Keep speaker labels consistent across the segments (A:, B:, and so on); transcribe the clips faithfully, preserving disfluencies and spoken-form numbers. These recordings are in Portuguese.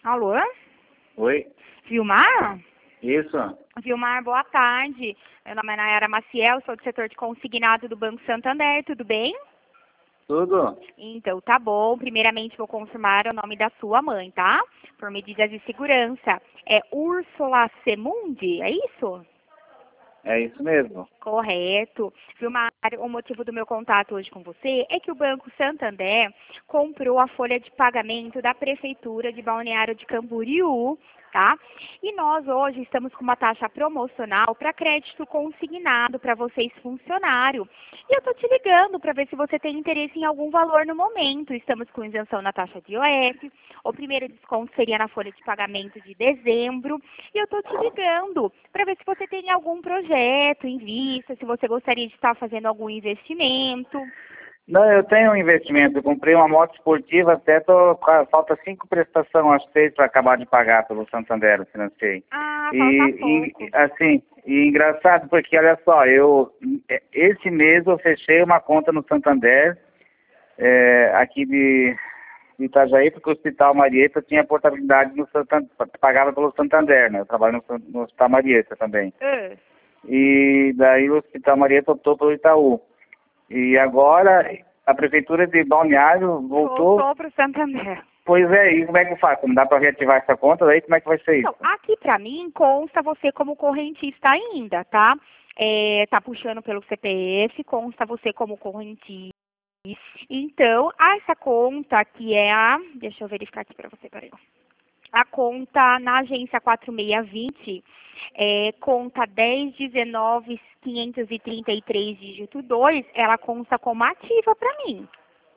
A: Alô?
B: Oi?
A: Vilmar?
B: Isso?
A: Vilmar, boa tarde. Meu nome é Nayara Maciel, sou do setor de consignado do Banco Santander, tudo bem?
B: Tudo?
A: Então, tá bom. Primeiramente, vou confirmar o nome da sua mãe, tá? Por medidas de segurança. É Úrsula Semundi, é isso?
B: É isso mesmo.
A: Correto. Vilmar, o motivo do meu contato hoje com você é que o Banco Santander comprou a folha de pagamento da Prefeitura de Balneário de Camboriú, tá? E nós hoje estamos com uma taxa promocional para crédito consignado para vocês funcionário. E eu tô te ligando para ver se você tem interesse em algum valor no momento. Estamos com isenção na taxa de I O F, o primeiro desconto seria na folha de pagamento de dezembro. E eu tô te ligando para ver se você tem algum projeto em vista, se você gostaria de estar fazendo algum investimento.
B: Não, eu tenho um investimento. Eu comprei uma moto esportiva, até tô, falta cinco prestações, acho seis para acabar de pagar pelo Santander, eu financiei.
A: Ah, falta
B: E,
A: pouco.
B: e assim, e engraçado porque olha só, eu esse mês eu fechei uma conta no Santander, é, aqui de, de Itajaí, porque o Hospital Marieta tinha portabilidade no Santander, pagava pelo Santander, né? Eu trabalho no, no Hospital Marieta também.
A: Uh.
B: E daí o Hospital Marieta optou pelo Itaú. E agora a Prefeitura de Balneário voltou.
A: Voltou para o Santander.
B: Pois é, e como é que eu faço? Não dá para reativar essa conta, daí como é que vai ser
A: Então,
B: isso?
A: aqui para mim consta você como correntista ainda, tá? É, tá puxando pelo C P F, consta você como correntista. Então, essa conta que é a... Deixa eu verificar aqui para você, peraí. A conta na agência quatro seis dois zero, é, conta dez dezenove quinhentos e trinta e três, dígito dois, ela consta como ativa para mim.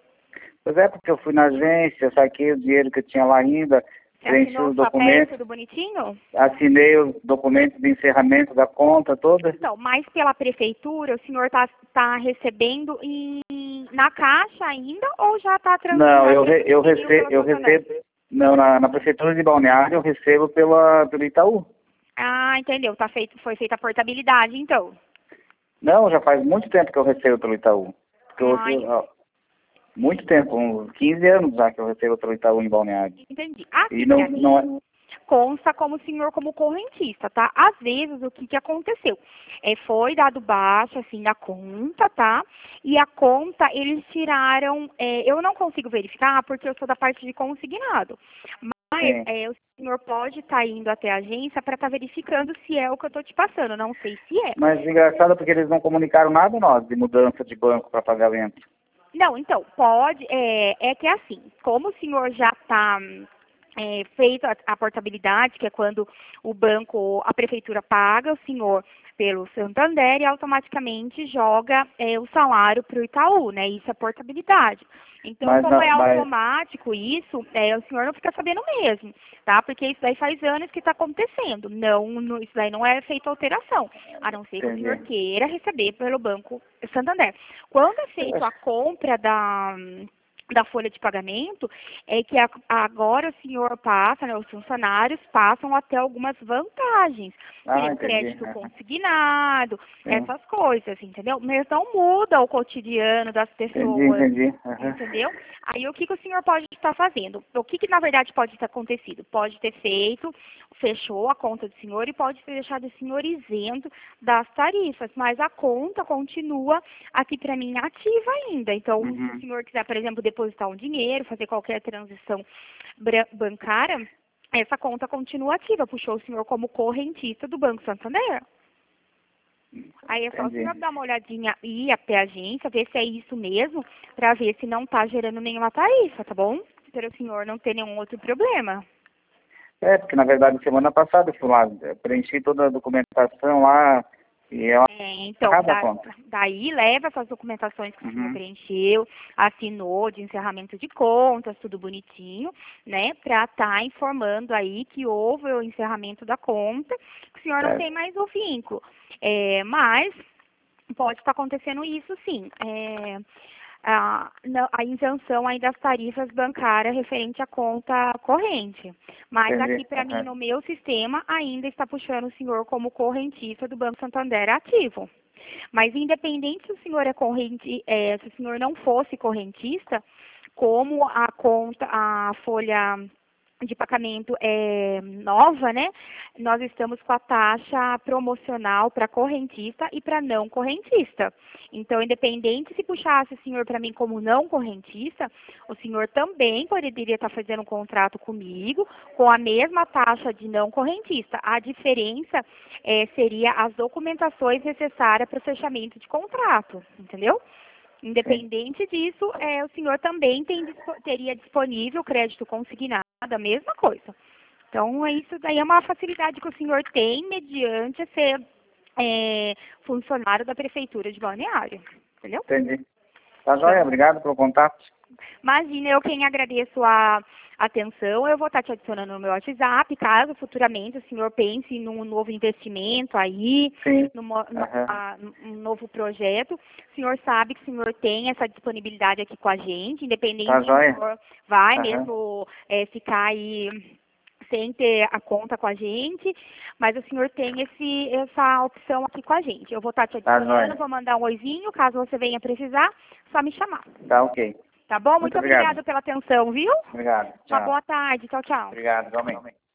B: Pois é, porque eu fui na agência, saquei o dinheiro que eu tinha lá ainda,
A: Você
B: preenchi
A: assinou
B: os
A: sua peça,
B: documentos,
A: tudo bonitinho?
B: assinei os documentos de encerramento da conta toda.
A: Então, mas pela prefeitura, o senhor está tá recebendo em, na caixa ainda ou já está
B: Não, eu,
A: transferindo
B: re, eu, rece, eu recebo, não, na, na Prefeitura de Balneário eu recebo pela, pelo Itaú.
A: Ah, entendeu. Tá feito, foi feita a portabilidade, então.
B: Não, já faz muito tempo que eu recebo pelo Itaú. Porque eu,
A: Ai,
B: eu, muito tempo, uns quinze anos já que eu recebo pelo Itaú em Balneário.
A: entendi.
B: E
A: Aqui
B: não,
A: pra mim,
B: não é...
A: consta como o senhor como correntista, tá? Às vezes, o que que aconteceu? É, foi dado baixa, assim, da conta, tá? E a conta, eles tiraram... é, eu não consigo verificar porque eu sou da parte de consignado. Mas
B: Sim.
A: é, o senhor pode estar indo até a agência para estar verificando se é o que eu estou te passando. Não sei se é.
B: Mas engraçado porque eles não comunicaram nada a nós de mudança de banco para pagamento.
A: Não, então, pode... É, é que é assim, como o senhor já está... É, feito a, a portabilidade, que é quando o banco, a prefeitura paga o senhor pelo Santander e automaticamente joga é, o salário para o Itaú, né? Isso é portabilidade. Então,
B: Mas,
A: como é
B: não, mas
A: automático isso, é, o senhor não fica sabendo mesmo, tá? Porque isso daí faz anos que está acontecendo. Não, não, isso daí não é feita alteração, a não ser que o senhor
B: entendi.
A: queira receber pelo Banco Santander. Quando é feito a compra da da folha de pagamento, é que a, agora o senhor passa, né, os funcionários passam até algumas vantagens, que
B: Ah,
A: nem
B: entendi.
A: crédito
B: Aham.
A: consignado,
B: Sim.
A: essas coisas, entendeu? Mas não muda o cotidiano das
B: Entendi,
A: pessoas,
B: entendi. Aham.
A: entendeu? Aí o que, que o senhor pode estar fazendo? O que, que na verdade pode ter acontecido? Pode ter feito, fechou a conta do senhor e pode ter deixado o senhor isento das tarifas, mas a conta continua aqui para mim ativa ainda. Então, se o
B: Uhum.
A: senhor quiser, por exemplo, depositar um dinheiro, fazer qualquer transação bancária, essa conta continua ativa. Puxou o senhor como correntista do Banco Santander. Aí é só o
B: Entendi.
A: senhor dar uma olhadinha e ir até a agência, ver se é isso mesmo, para ver se não está gerando nenhuma tarifa, tá bom? Para o senhor não ter nenhum outro problema.
B: É, porque na verdade semana passada eu fui lá, preenchi toda a documentação lá e ela
A: É, então,
B: errada a
A: da,
B: conta.
A: daí leva essas documentações que o senhor
B: Uhum.
A: preencheu, assinou de encerramento de contas, tudo bonitinho, né? Para estar informando aí que houve o encerramento da conta, que o senhor não
B: Certo.
A: tem mais o vínculo. É, mas pode estar acontecendo isso sim. É, a, não- a isenção aí das tarifas bancárias referente à conta corrente. Mas
B: Entendi.
A: aqui, para mim,
B: Aham.
A: no meu sistema, ainda está puxando o senhor como correntista do Banco Santander ativo. Mas independente se o senhor é corrente, é, se o senhor não fosse correntista, como a conta, a folha de pagamento é, nova, né, nós estamos com a taxa promocional para correntista e para não correntista. Então, independente se puxasse o senhor para mim como não correntista, o senhor também poderia estar fazendo um contrato comigo com a mesma taxa de não correntista. A diferença é, seria as documentações necessárias para o fechamento de contrato, entendeu? Independente disso, é, o senhor também tem, teria disponível crédito consignado, a mesma coisa. Então, é isso daí é uma facilidade que o senhor tem mediante ser é, funcionário da Prefeitura de Balneário. Entendeu?
B: Entendi. Tá joia, obrigado pelo contato.
A: Imagina, eu quem agradeço a atenção, eu vou estar te adicionando no meu WhatsApp, caso futuramente o senhor pense num novo investimento aí, num, num, uhum. num novo projeto, o senhor sabe que o senhor tem essa disponibilidade aqui com a gente, independente
B: tá
A: se o senhor vai uhum. mesmo é, ficar aí sem ter a conta com a gente, mas o senhor tem esse, essa opção aqui com a gente. Eu vou estar te adicionando, tá, vou mandar um oizinho, caso você venha precisar, só me chamar.
B: Tá, ok.
A: Tá bom? Muito, Muito obrigado pela atenção, viu?
B: Obrigado. Tchau.
A: Uma boa tarde. Tchau, tchau.
B: Obrigado, igualmente.